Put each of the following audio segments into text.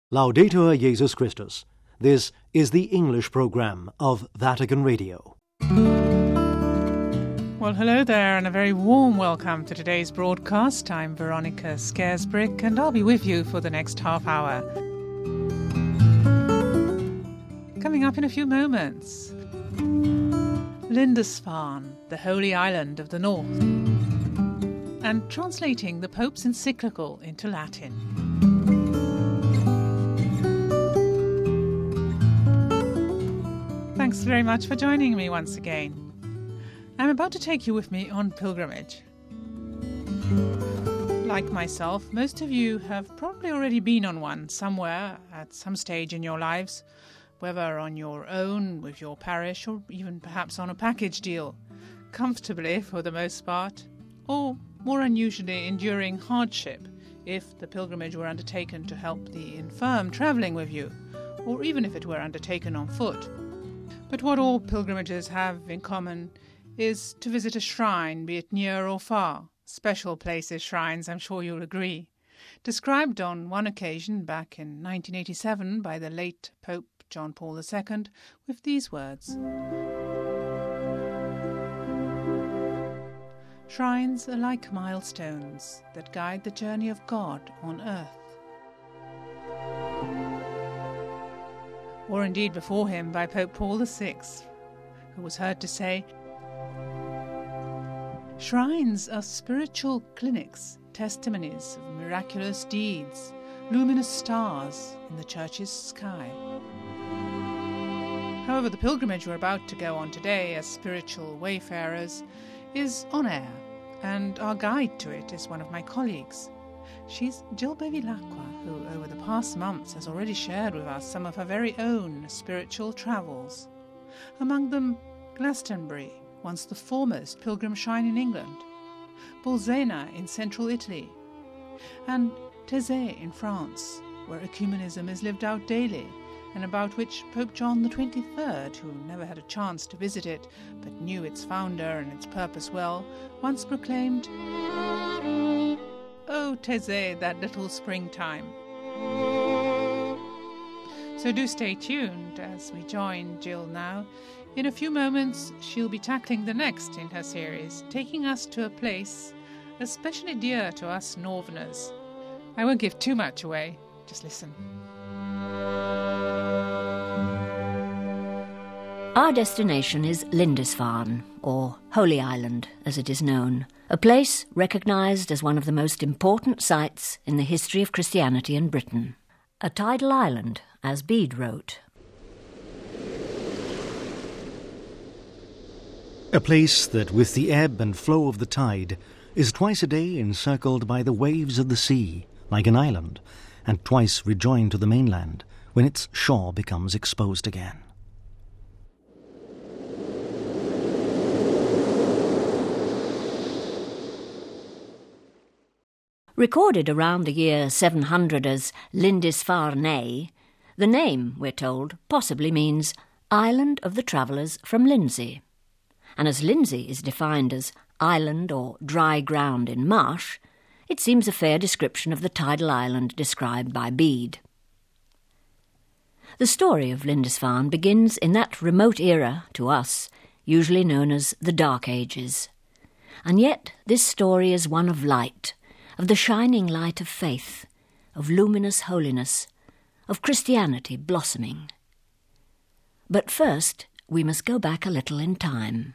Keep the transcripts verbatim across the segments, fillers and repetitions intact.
Laudetur Jesus Christus. This is the English program of Vatican Radio. Well, hello there and a very warm welcome to today's broadcast. I'm Veronica Scaresbrick and I'll be with you for the next half hour. Coming up in a few moments, Lindisfarne, the Holy Island of the North, and translating the Pope's encyclical into Latin. Thanks very much for joining me once again. I'm about to take you with me on pilgrimage. Like myself, most of you have probably already been on one somewhere at some stage in your lives, whether on your own, with your parish, or even perhaps on a package deal, comfortably for the most part, or more unusually enduring hardship if the pilgrimage were undertaken to help the infirm travelling with you, or even if it were undertaken on foot. But what all pilgrimages have in common is to visit a shrine, be it near or far. Special places, shrines, I'm sure you'll agree. Described on one occasion back in nineteen eighty-seven by the late Pope John Paul the Second with these words: "Shrines are like milestones that guide the journey of God on earth." Or indeed before him by Pope Paul the Sixth, who was heard to say, "Shrines are spiritual clinics, testimonies of miraculous deeds, luminous stars in the church's sky." However, the pilgrimage we're about to go on today as spiritual wayfarers is on air, and our guide to it is one of my colleagues. She's Jill Bevilacqua, who over the past months has already shared with us some of her very own spiritual travels. Among them, Glastonbury, once the foremost pilgrim shrine in England, Bolsena in central Italy, and Taizé in France, where ecumenism is lived out daily, and about which Pope John the Twenty-third, who never had a chance to visit it, but knew its founder and its purpose well, once proclaimed, "Oh, Taizé, that little springtime." So do stay tuned as we join Jill now. In a few moments, she'll be tackling the next in her series, taking us to a place especially dear to us Northerners. I won't give too much away, just listen. Our destination is Lindisfarne, or Holy Island as it is known, a place recognised as one of the most important sites in the history of Christianity in Britain. A tidal island, as Bede wrote. A place that, with the ebb and flow of the tide, is twice a day encircled by the waves of the sea, like an island, and twice rejoined to the mainland, when its shore becomes exposed again. Recorded around the year seven hundred as Lindisfarne, the name, we're told, possibly means Island of the Travellers from Lindsey. And as Lindsey is defined as island or dry ground in marsh, it seems a fair description of the tidal island described by Bede. The story of Lindisfarne begins in that remote era, to us, usually known as the Dark Ages. And yet this story is one of light, of the shining light of faith, of luminous holiness, of Christianity blossoming. But first, we must go back a little in time.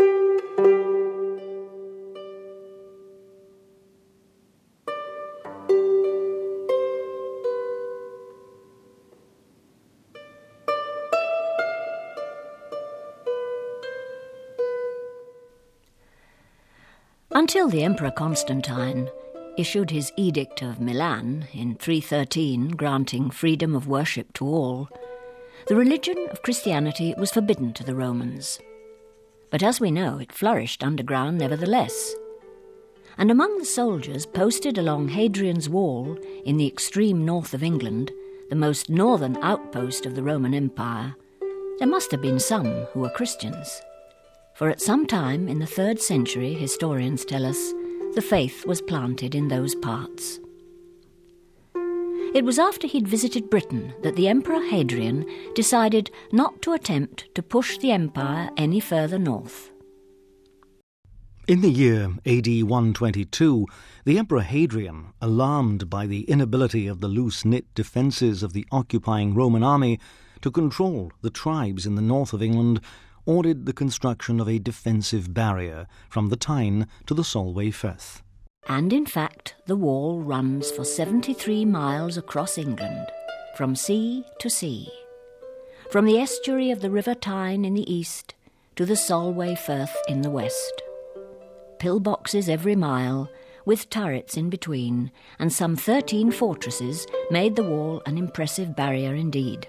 Until the Emperor Constantine issued his Edict of Milan in three thirteen, granting freedom of worship to all, the religion of Christianity was forbidden to the Romans. But as we know, it flourished underground nevertheless. And among the soldiers posted along Hadrian's Wall in the extreme north of England, the most northern outpost of the Roman Empire, there must have been some who were Christians. For at some time in the third century, historians tell us, the faith was planted in those parts. It was after he'd visited Britain that the Emperor Hadrian decided not to attempt to push the empire any further north. In the year A D one twenty-two, the Emperor Hadrian, alarmed by the inability of the loose-knit defences of the occupying Roman army to control the tribes in the north of England, ordered the construction of a defensive barrier from the Tyne to the Solway Firth. And in fact, the wall runs for seventy-three miles across England, from sea to sea, from the estuary of the River Tyne in the east to the Solway Firth in the west. Pillboxes every mile, with turrets in between, and some thirteen fortresses made the wall an impressive barrier indeed.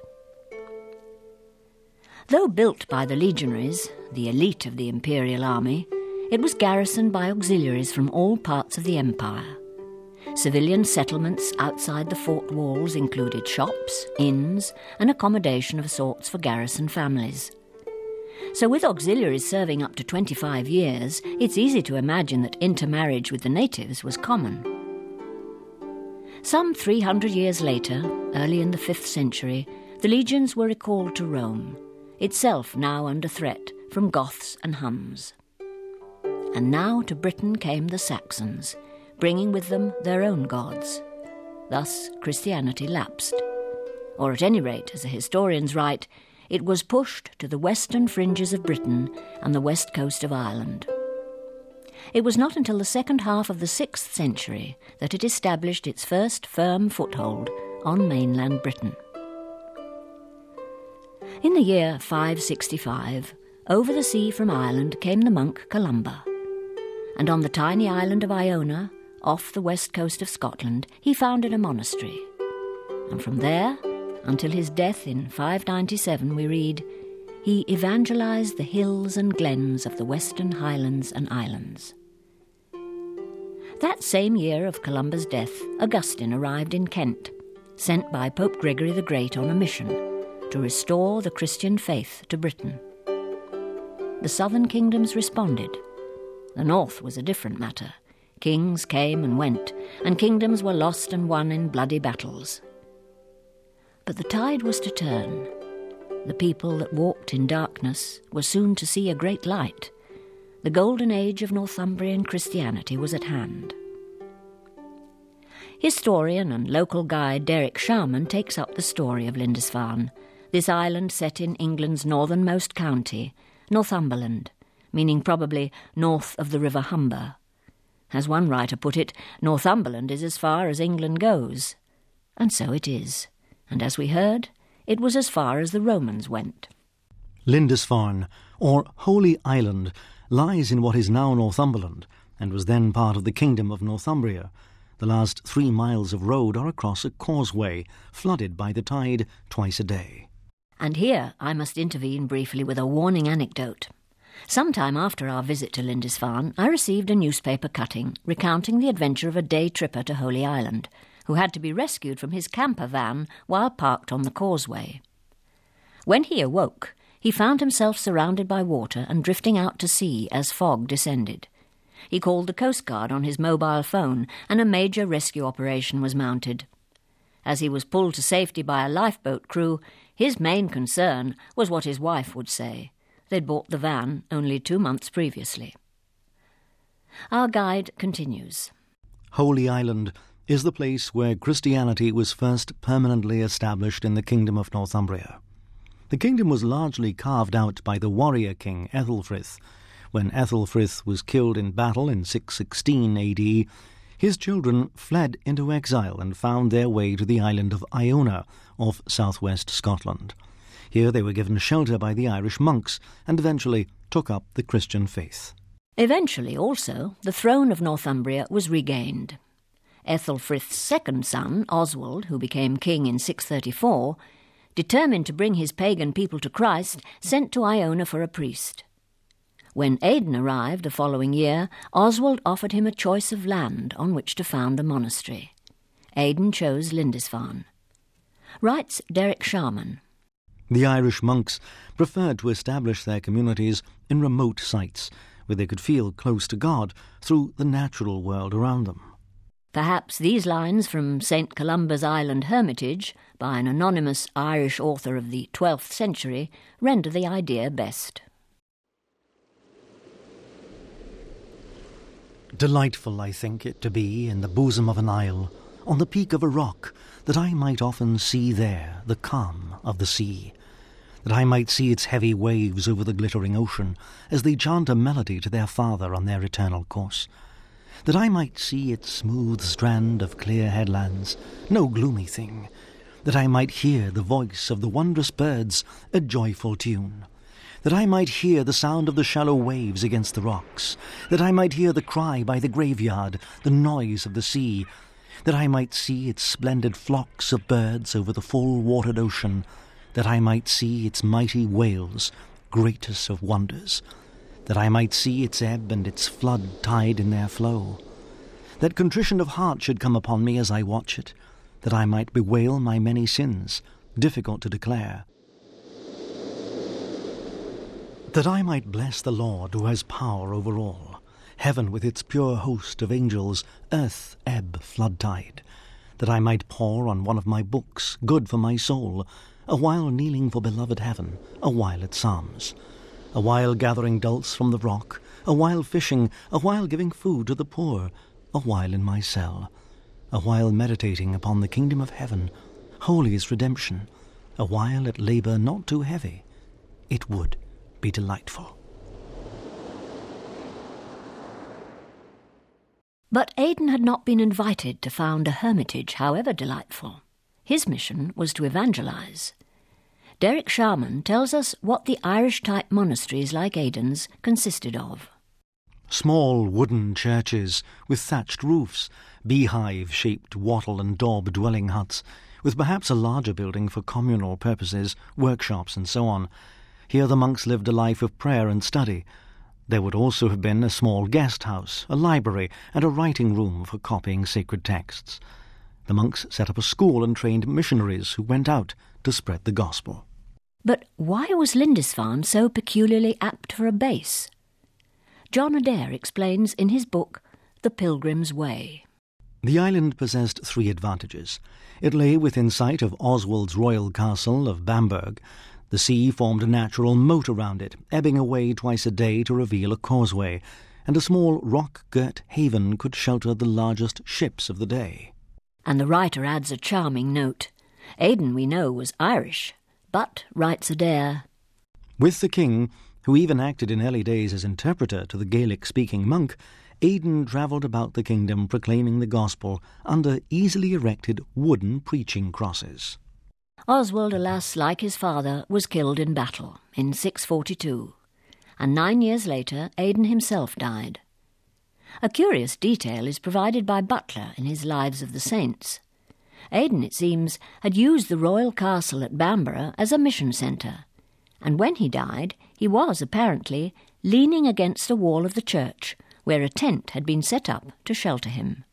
Though built by the legionaries, the elite of the imperial army, it was garrisoned by auxiliaries from all parts of the empire. Civilian settlements outside the fort walls included shops, inns, and accommodation of sorts for garrison families. So with auxiliaries serving up to twenty-five years, it's easy to imagine that intermarriage with the natives was common. Some three hundred years later, early in the fifth century, the legions were recalled to Rome, itself now under threat from Goths and Huns. And now to Britain came the Saxons, bringing with them their own gods. Thus Christianity lapsed. Or at any rate, as the historians write, it was pushed to the western fringes of Britain and the west coast of Ireland. It was not until the second half of the sixth century that it established its first firm foothold on mainland Britain. In the year five sixty-five, over the sea from Ireland came the monk Columba, and on the tiny island of Iona, off the west coast of Scotland, he founded a monastery. And from there, until his death in five ninety-seven, we read, he evangelized the hills and glens of the western highlands and islands. That same year of Columba's death, Augustine arrived in Kent, sent by Pope Gregory the Great on a mission to restore the Christian faith to Britain. The southern kingdoms responded. The north was a different matter. Kings came and went, and kingdoms were lost and won in bloody battles. But the tide was to turn. The people that walked in darkness were soon to see a great light. The golden age of Northumbrian Christianity was at hand. Historian and local guide Derek Sharman takes up the story of Lindisfarne, this island set in England's northernmost county, Northumberland, meaning probably north of the River Humber. As one writer put it, Northumberland is as far as England goes. And so it is. And as we heard, it was as far as the Romans went. Lindisfarne, or Holy Island, lies in what is now Northumberland, and was then part of the Kingdom of Northumbria. The last three miles of road are across a causeway, flooded by the tide twice a day. And here I must intervene briefly with a warning anecdote. Some time after our visit to Lindisfarne, I received a newspaper cutting recounting the adventure of a day tripper to Holy Island, who had to be rescued from his camper van while parked on the causeway. When he awoke, he found himself surrounded by water and drifting out to sea as fog descended. He called the Coast Guard on his mobile phone, and a major rescue operation was mounted. As he was pulled to safety by a lifeboat crew, his main concern was what his wife would say. They'd bought the van only two months previously. Our guide continues. Holy Island is the place where Christianity was first permanently established in the Kingdom of Northumbria. The kingdom was largely carved out by the warrior king Ethelfrith. When Ethelfrith was killed in battle in six sixteen A D, his children fled into exile and found their way to the island of Iona off southwest Scotland. Here they were given shelter by the Irish monks and eventually took up the Christian faith. Eventually, also, the throne of Northumbria was regained. Ethelfrith's second son, Oswald, who became king in six thirty-four, determined to bring his pagan people to Christ, sent to Iona for a priest. When Aidan arrived the following year, Oswald offered him a choice of land on which to found a monastery. Aidan chose Lindisfarne. Writes Derek Sharman. The Irish monks preferred to establish their communities in remote sites, where they could feel close to God through the natural world around them. Perhaps these lines from Saint Columba's Island Hermitage, by an anonymous Irish author of the twelfth century, render the idea best. Delightful I think it to be in the bosom of an isle, on the peak of a rock, that I might often see there the calm of the sea, that I might see its heavy waves over the glittering ocean as they chant a melody to their Father on their eternal course, that I might see its smooth strand of clear headlands, no gloomy thing, that I might hear the voice of the wondrous birds, a joyful tune, that I might hear the sound of the shallow waves against the rocks, that I might hear the cry by the graveyard, the noise of the sea, that I might see its splendid flocks of birds over the full-watered ocean, that I might see its mighty whales, greatest of wonders, that I might see its ebb and its flood tide in their flow, that contrition of heart should come upon me as I watch it, that I might bewail my many sins, difficult to declare, that I might bless the Lord who has power over all, heaven with its pure host of angels, earth, ebb, flood tide, that I might pore on one of my books, good for my soul, a while kneeling for beloved heaven, a while at psalms, a while gathering dulse from the rock, a while fishing, a while giving food to the poor, a while in my cell, a while meditating upon the kingdom of heaven, holiest redemption, a while at labour not too heavy. It would be delightful. But Aidan had not been invited to found a hermitage, however delightful. His mission was to evangelise. Derek Sharman tells us what the Irish-type monasteries like Aidan's consisted of. Small wooden churches with thatched roofs, beehive-shaped wattle and daub dwelling huts, with perhaps a larger building for communal purposes, workshops and so on. Here the monks lived a life of prayer and study. There would also have been a small guest house, a library, and a writing room for copying sacred texts. The monks set up a school and trained missionaries who went out to spread the gospel. But why was Lindisfarne so peculiarly apt for a base? John Adair explains in his book The Pilgrim's Way. The island possessed three advantages. It lay within sight of Oswald's royal castle of Bamberg. The sea formed a natural moat around it, ebbing away twice a day to reveal a causeway, and a small rock-girt haven could shelter the largest ships of the day. And the writer adds a charming note. Aidan, we know, was Irish, but, writes Adair, with the king, who even acted in early days as interpreter to the Gaelic-speaking monk, Aidan travelled about the kingdom proclaiming the gospel under easily erected wooden preaching crosses. Oswald, alas, like his father, was killed in battle in six forty-two, and nine years later Aidan himself died. A curious detail is provided by Butler in his Lives of the Saints. Aidan, it seems, had used the royal castle at Bamborough as a mission centre, and when he died he was, apparently, leaning against a wall of the church where a tent had been set up to shelter him.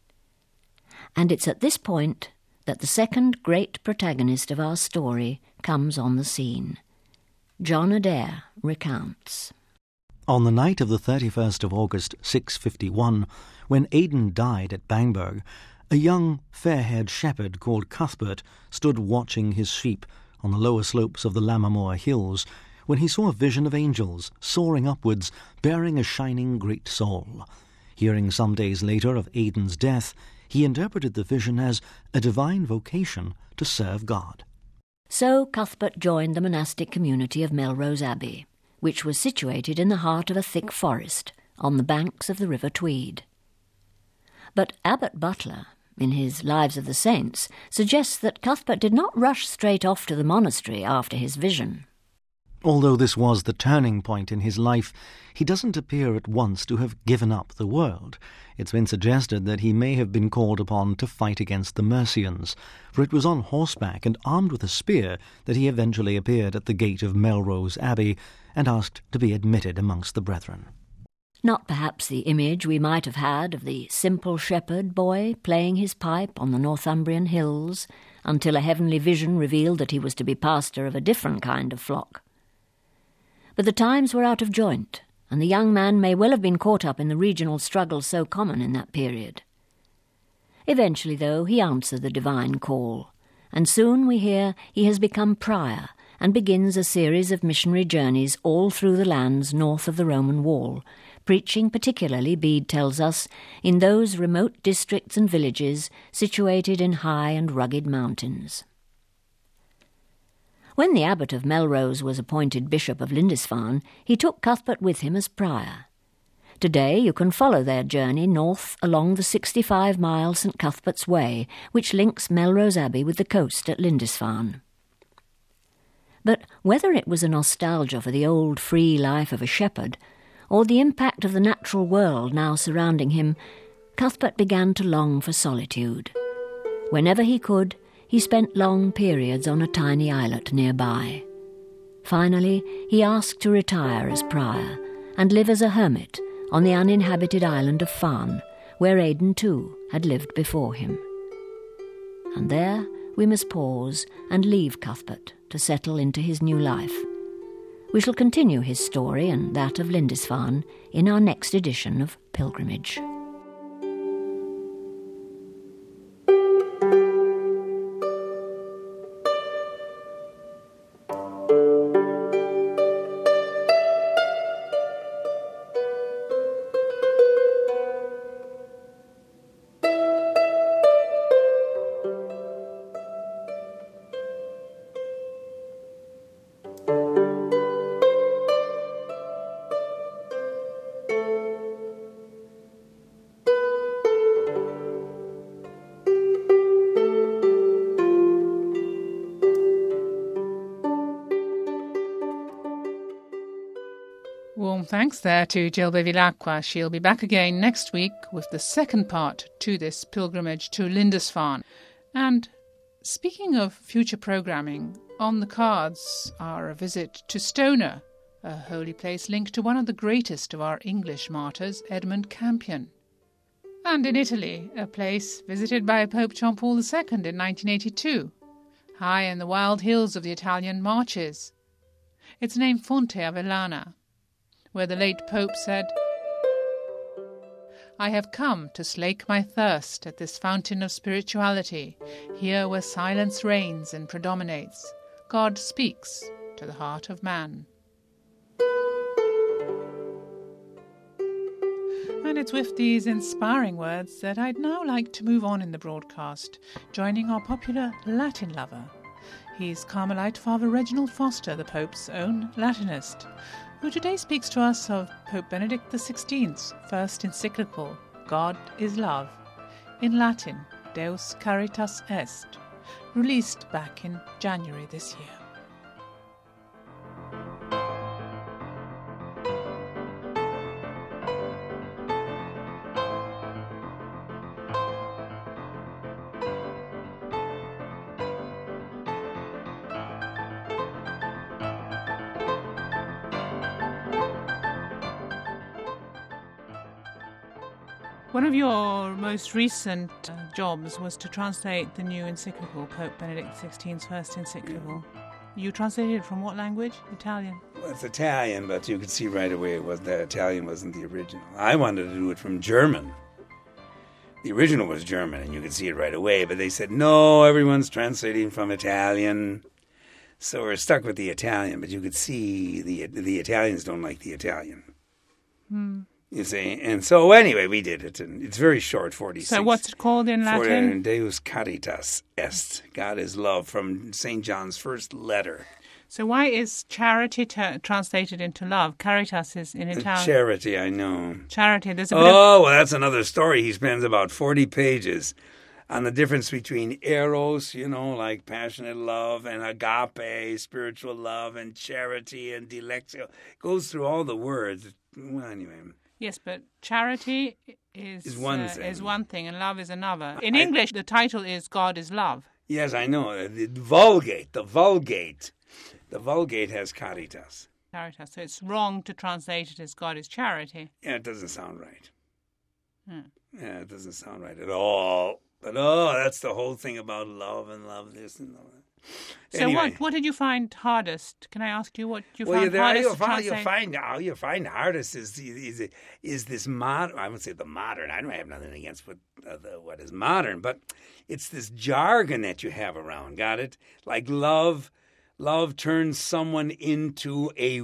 And it's at this point that the second great protagonist of our story comes on the scene. John Adair recounts. On the night of the thirty-first of August, six fifty-one, when Aidan died at Bamberg, a young, fair-haired shepherd called Cuthbert stood watching his sheep on the lower slopes of the Lammermoor Hills when he saw a vision of angels soaring upwards, bearing a shining great soul. Hearing some days later of Aidan's death, he interpreted the vision as a divine vocation to serve God. So Cuthbert joined the monastic community of Melrose Abbey, which was situated in the heart of a thick forest on the banks of the River Tweed. But Abbot Butler, in his Lives of the Saints, suggests that Cuthbert did not rush straight off to the monastery after his vision. Although this was the turning point in his life, he doesn't appear at once to have given up the world. It's been suggested that he may have been called upon to fight against the Mercians, for it was on horseback and armed with a spear that he eventually appeared at the gate of Melrose Abbey and asked to be admitted amongst the brethren. Not perhaps the image we might have had of the simple shepherd boy playing his pipe on the Northumbrian hills until a heavenly vision revealed that he was to be pastor of a different kind of flock. But the times were out of joint, and the young man may well have been caught up in the regional struggles so common in that period. Eventually, though, he answered the divine call, and soon we hear he has become prior and begins a series of missionary journeys all through the lands north of the Roman wall, preaching particularly, Bede tells us, in those remote districts and villages situated in high and rugged mountains. When the abbot of Melrose was appointed Bishop of Lindisfarne, he took Cuthbert with him as prior. Today you can follow their journey north along the sixty-five mile St Cuthbert's Way, which links Melrose Abbey with the coast at Lindisfarne. But whether it was a nostalgia for the old free life of a shepherd, or the impact of the natural world now surrounding him, Cuthbert began to long for solitude. Whenever he could, he spent long periods on a tiny islet nearby. Finally, he asked to retire as prior and live as a hermit on the uninhabited island of Farne, where Aidan too had lived before him. And there we must pause and leave Cuthbert to settle into his new life. We shall continue his story and that of Lindisfarne in our next edition of Pilgrimage. Warm thanks there to Jill Bevilacqua. She'll be back again next week with the second part to this pilgrimage to Lindisfarne. And speaking of future programming, on the cards are a visit to Stonor, a holy place linked to one of the greatest of our English martyrs, Edmund Campion. And in Italy, a place visited by Pope John Paul the Second in nineteen eighty-two, high in the wild hills of the Italian Marches. It's named Fonte Avellana, where the late Pope said, "I have come to slake my thirst at this fountain of spirituality, here where silence reigns and predominates. God speaks to the heart of man." And it's with these inspiring words that I'd now like to move on in the broadcast, joining our popular Latin lover. He's Carmelite Father Reginald Foster, the Pope's own Latinist, who today speaks to us of Pope Benedict the sixteenth's first encyclical, God is Love, in Latin, Deus Caritas Est, released back in January this year. One of your most recent uh, jobs was to translate the new encyclical, Pope Benedict the sixteenth's first encyclical. You translated it from what language? Italian? Well, it's Italian, but you could see right away it was that Italian wasn't the original. I wanted to do it from German. The original was German, and you could see it right away, but they said, no, everyone's translating from Italian. So we're stuck with the Italian, but you could see the the Italians don't like the Italian. Hmm. You see, and so anyway, we did it, and it's very short, forty-six. So what's it called in Latin? Deus Caritas Est, God is Love, from Saint John's first letter. So why is charity t- translated into love? Caritas is in Italian. Charity, I know. Charity, there's a bit Oh, of... well, that's another story. He spends about forty pages on the difference between eros, you know, like passionate love, and agape, spiritual love, and charity, and dilectio. Goes through all the words. Well, anyway. Yes, but charity is, is, one, uh, thing. is one thing and love is another. In I, English, the title is God is Love. Yes, I know. The Vulgate, the Vulgate. The Vulgate has Caritas. Caritas. So it's wrong to translate it as God is charity. Yeah, it doesn't sound right. Hmm. Yeah, it doesn't sound right at all. But, oh, that's the whole thing about love and love this and all that. So Anyway. what what did you find hardest? Can I ask you what you Well, found you, there, hardest you'll to find, you'll translate? find all you find hardest is is is this modern. I would say the modern. I don't have nothing against what uh, the, what is modern, but it's this jargon that you have around. Got it? Like love, love turns someone into a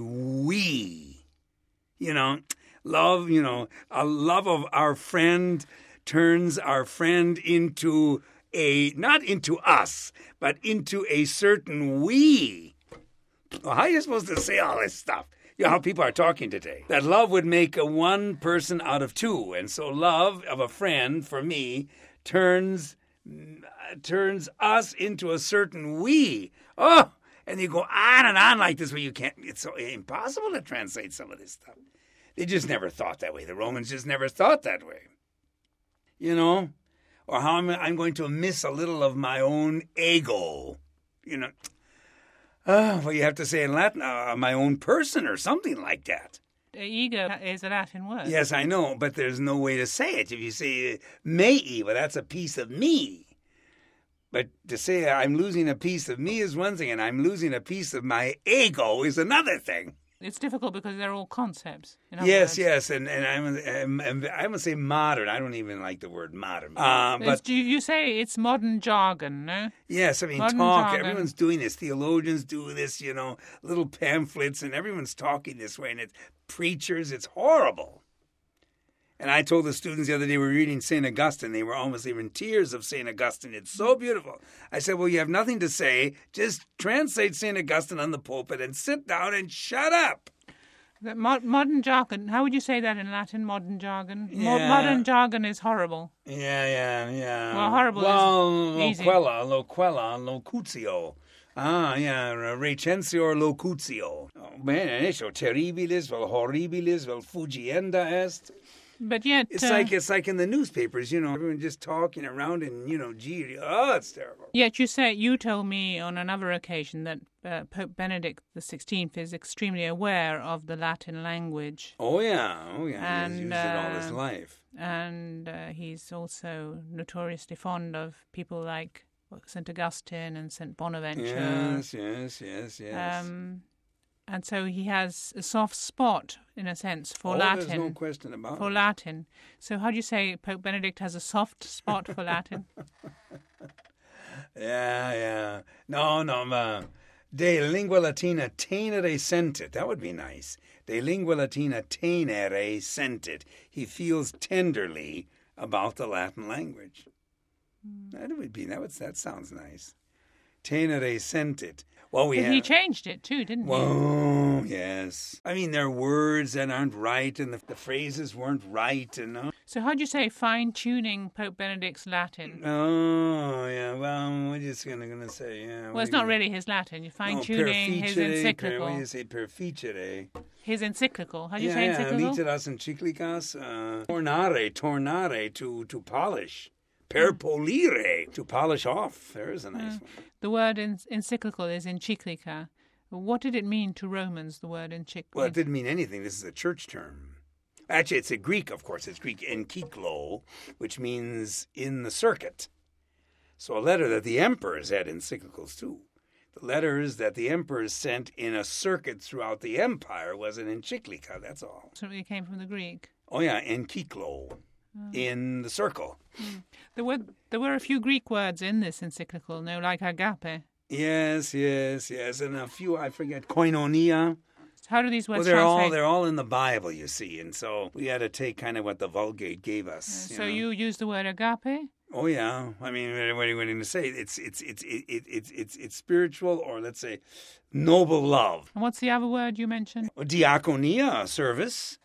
we. You know, love. You know, a love of our friend turns our friend into a not into us, but into a certain we. Well, how are you supposed to say all this stuff? You know how people are talking today. That love would make a one person out of two, and so love of a friend for me turns uh, turns us into a certain we. Oh, and you go on and on like this, where you can't. It's so impossible to translate some of this stuff. They just never thought that way. The Romans just never thought that way. You know, or how I'm, I'm going to miss a little of my own ego. You know. Oh, well, you have to say in Latin, uh, my own person or something like that. Ego is a Latin word. Yes, I know, but there's no way to say it. If you say mei, well, that's a piece of me. But to say I'm losing a piece of me is one thing, and I'm losing a piece of my ego is another thing. It's difficult because they're all concepts. In other Yes, words. yes, and, and I'm, I'm, I'm, I'm going to say modern. I don't even like the word modern. Uh, It's- but you, you say it's modern jargon, no? yes, I mean, Modern talk. jargon. Everyone's doing this. Theologians do this, you know, little pamphlets, and everyone's talking this way. And it's preachers. It's horrible. And I told the students the other day, we were reading Saint Augustine. They were almost they were in tears of Saint Augustine. It's so beautiful. I said, well, you have nothing to say. Just translate Saint Augustine on the pulpit and sit down and shut up. The mo- modern jargon, how would you say that in Latin, modern jargon? Mo- Yeah. modern jargon is horrible. Yeah, yeah, yeah. Well, horrible is Well, easy. loquella, loquella, locutio. Ah, yeah, recensior locutio. Oh, bene, eso terribilis, vel horribilis, vel fugienda est. But yet... It's uh, like it's like in the newspapers, you know, everyone just talking around and, you know, gee, oh, it's terrible. Yet you say you told me on another occasion that uh, Pope Benedict the Sixteenth is extremely aware of the Latin language, Oh, yeah, oh, yeah, he's And, used it all his uh, life. and uh, he's also notoriously fond of people like Saint Augustine and Saint Bonaventure. Yes, yes, yes, yes. Um, and so he has a soft spot, in a sense, for oh, Latin. there's no question about For it. Latin. So how do you say Pope Benedict has a soft spot for Latin? Yeah, yeah. No, no, uh, de lingua latina tenere sentit. That would be nice. De lingua latina tenere sentit. He feels tenderly about the Latin language. That would be, that would, that sounds nice. Tenere sentit. Well, we But have... he changed it too, didn't he? Whoa, yes. I mean, there are words that aren't right, and the, the phrases weren't right, and uh, So how do you say fine-tuning Pope Benedict's Latin? oh, yeah. Well, we're just gonna gonna say, yeah. Well, it's not really his Latin. You're fine-tuning his encyclical. Per, what do you say? Perficere. His encyclical. How do you yeah, say yeah. encyclical? Literas encyclicas. Uh, tornare, tornare, to to polish. Per polire, to polish off. There's a nice one. The word en- encyclical is encyclica. What did it mean to Romans, the word encyclical? Well, it didn't mean anything. This is a church term. Actually, it's a Greek, of course. It's Greek enkyklo, which means in the circuit. So a letter that the emperors had encyclicals too. The letters that the emperors sent in a circuit throughout the empire was an encyclica, that's all. So it came from the Greek. Oh, yeah, enkyklo, in the circle. There were there were a few Greek words in this encyclical, no, like agape. Yes, yes, yes. And a few, I forget, koinonia. How do these Well, words they're all translate? they're all in the Bible, you see, and so we had to take kind of what the Vulgate gave us. so know. you use the word agape? Oh yeah, I mean, what are you going to say? It's it's it's it's it's it's it's spiritual, or let's say, noble love. And what's the other word you mentioned? Diaconia, service,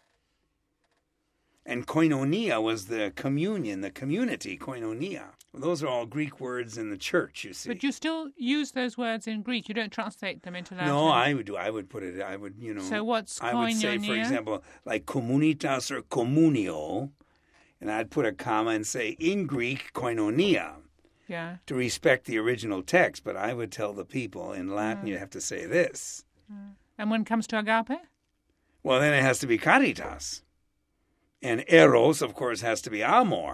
and koinonia was the communion, the community. Koinonia. Well, those are all Greek words in the church. You see. But you still use those words in Greek. You don't translate them into Latin. No, I would do. I would put it. I would, you know. So what's I would say, for koinonia? example, like communitas or communio, and I'd put a comma and say in Greek koinonia Yeah. to respect the original text. But I would tell the people in Latin, you have to say this. And when it comes to agape? Well, then it has to be caritas, and eros, of course, has to be amor.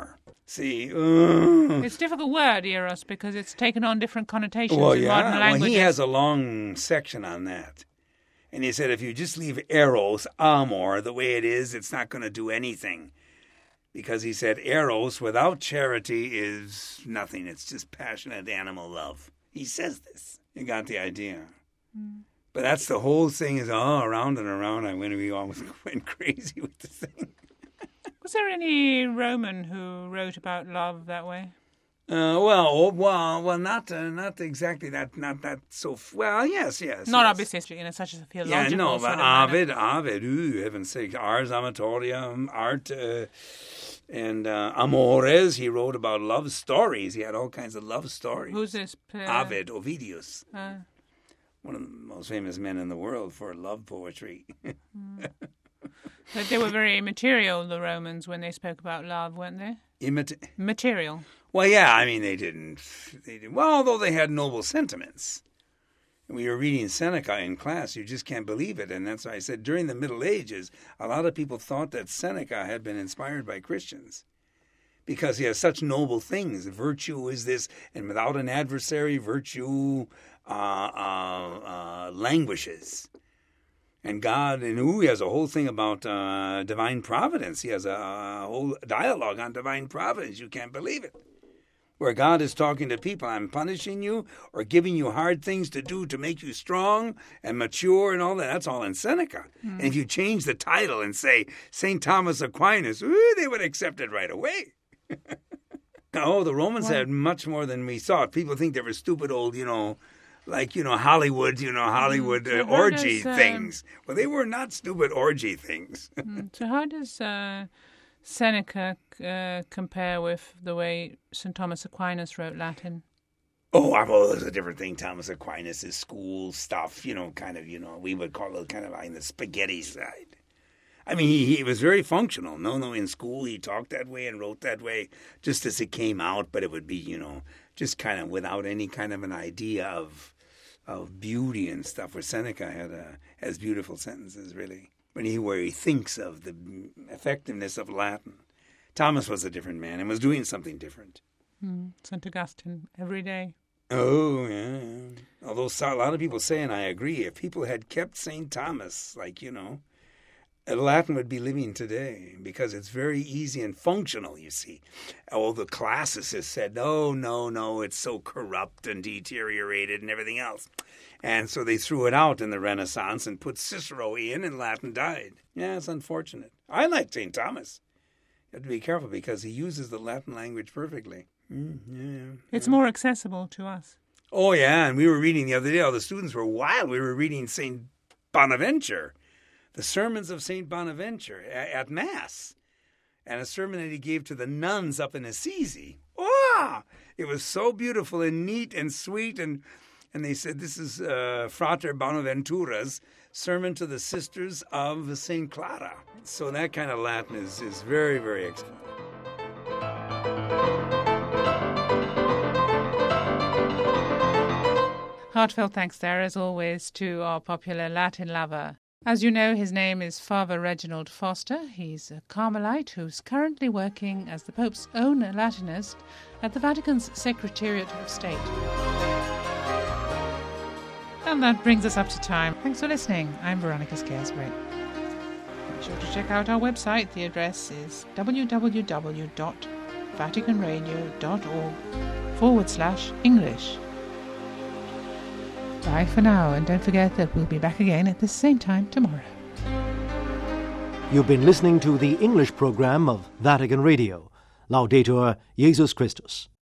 See, uh, it's a difficult word, eros, because it's taken on different connotations well, in yeah. modern languages. Well, he has a long section on that. And he said if you just leave eros, amor, the way it is, it's not going to do anything. Because he said eros without charity is nothing. It's just passionate animal love. He says this. You got the idea. Mm. But that's the whole thing is all around and around. I went, we almost went crazy with the thing. Was there any Roman who wrote about love that way? Uh, well, well, well, not uh, not exactly that, not that so. Well, yes, yes. Not yes. obviously in a, such a theological. Yeah, no, sort but of Ovid, manner. Ovid, ooh, heaven's sake, Ars Amatorium, Art, uh, and uh, Amores. He wrote about love stories. He had all kinds of love stories. Who's this? Uh, Ovid, Ovidius, uh, one of the most famous men in the world for love poetry. mm. But they were very material, the Romans, when they spoke about love, weren't they? Imita- material. Well, yeah, I mean, they didn't, they didn't. Well, although they had noble sentiments. And we were reading Seneca in class, you just can't believe it. And that's why I said during the Middle Ages, a lot of people thought that Seneca had been inspired by Christians. Because he has such noble things. Virtue is this, and without an adversary, virtue uh, uh, uh, languishes. And God, and ooh, he has a whole thing about uh, divine providence. He has a, a whole dialogue on divine providence. You can't believe it. Where God is talking to people, I'm punishing you or giving you hard things to do to make you strong and mature and all that. That's all in Seneca. Mm. And if you change the title and say Saint Thomas Aquinas, ooh, they would accept it right away. Oh, the Romans well, had much more than we thought. People think they were stupid old, you know, like, you know, Hollywood, you know, Hollywood uh, orgy does, uh, things. Well, they were not stupid orgy things. So how does uh, Seneca uh, compare with the way Saint Thomas Aquinas wrote Latin? Oh, well, there's a different thing. Thomas Aquinas' school stuff, you know, kind of, you know, we would call it kind of on the spaghetti side. I mean, he, he was very functional. No, no, in school he talked that way and wrote that way just as it came out, but it would be, you know, just kind of without any kind of an idea of of beauty and stuff, where Seneca had a, has beautiful sentences, really, when he, where he thinks of the effectiveness of Latin. Thomas was a different man and was doing something different. Mm, Saint Augustine, every day. Oh, yeah. Although a lot of people say, and I agree, if people had kept Saint Thomas, like, you know, Latin would be living today because it's very easy and functional, you see. All the classicists said, no, no, no, it's so corrupt and deteriorated and everything else. And so they threw it out in the Renaissance and put Cicero in, and Latin died. Yeah, it's unfortunate. I like Saint Thomas. You have to be careful because he uses the Latin language perfectly. Mm, yeah, it's yeah. more accessible to us. Oh, yeah, and we were reading the other day, all the students were wild. We were reading Saint Bonaventure. The sermons of Saint Bonaventure at Mass, and a sermon that he gave to the nuns up in Assisi. Oh, it was so beautiful and neat and sweet, and and they said this is uh, Frater Bonaventura's sermon to the sisters of Saint Clara. So that kind of Latin is, is very, very excellent. Heartfelt thanks there, as always, to our popular Latin lover. As you know, his name is Father Reginald Foster. He's a Carmelite who's currently working as the Pope's own Latinist at the Vatican's Secretariat of State. And that brings us up to time. Thanks for listening. I'm Veronica Scaresbury. Be sure to check out our website. The address is www.vaticanradio.org forward slash English. Bye for now, and don't forget that we'll be back again at the same time tomorrow. You've been listening to the English program of Vatican Radio. Laudetur Jesus Christus.